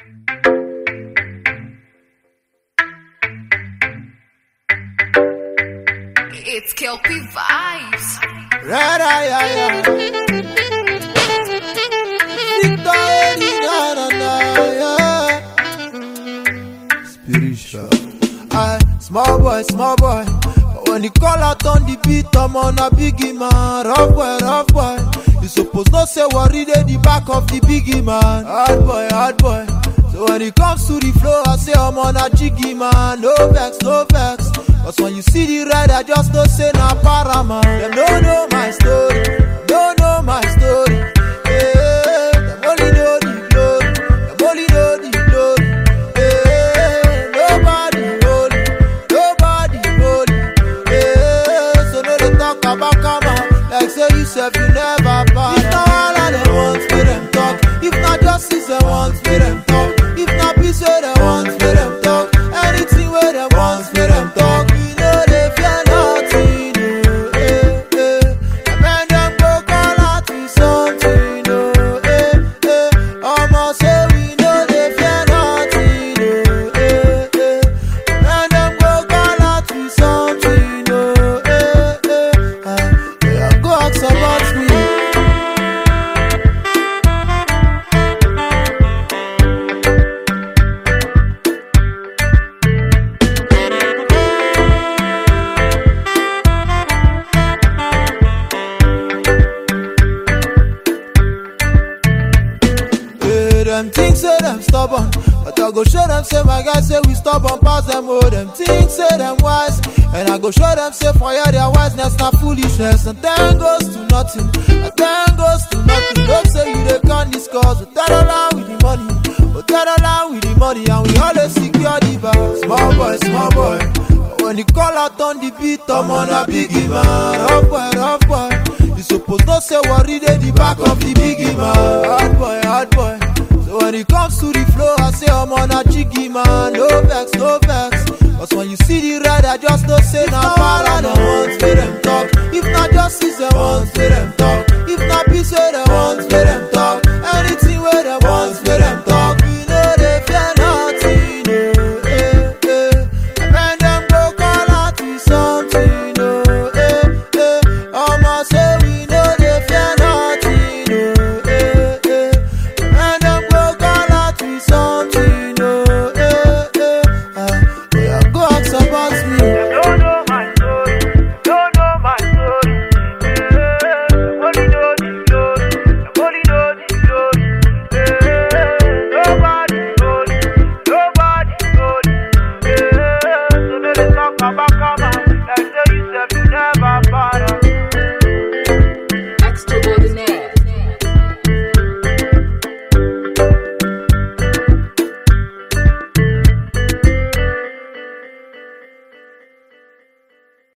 It's Kelpie Vibes. Spiritual. Small boy. But when you call out on the beat, I'm on a biggie man. Rough boy. You suppose not say worry dey the back of the biggie man. Hard boy. So when it comes to the flow, I say I'm on a jiggy man. No vex. Cause when you see the ride, I just don't say na para man. Them don't know my story. Them only know the glory. Nobody holy. So no they talk about karma. Like say you self you never pass. If not all of them want, for them talk. If not justice, they want, for them talk. If not peace, where they want, for them talk. Anything where they want, for them talk. We know they fear nothing, And when them go call out with something, Almost say we know they fear nothing, When them go call out with something, Go ask about me. Them things say them stubborn, but I go show them say my guys say we stubborn pass them. Oh, them things say them wise, and I go show them say for ya their wiseness not foolishness. And then goes to nothing, Don't say you they can't discuss, but that along with the money, and we always secure the bar. Small boy. But when you call out on the beat, I'm on a biggie man. Rough boy. You suppose not say worry dey the back of the biggie man. Hard boy. So when it comes to the flow, I say I'm on a jiggy man. No vex. Cause when you see the ride, I just don't say na para. They want, for them talk. If not justice, they want, for them talk. If not peace, where they want, for them talk. Anything where they want, for them talk. We know they fear nothing, And when them go call out with something, Almost say we know they fear nothing, When them go call out with something, Go ask about me. Don't know my story. Only know the glory. Only know the glory. Nobody holy. So no they talk about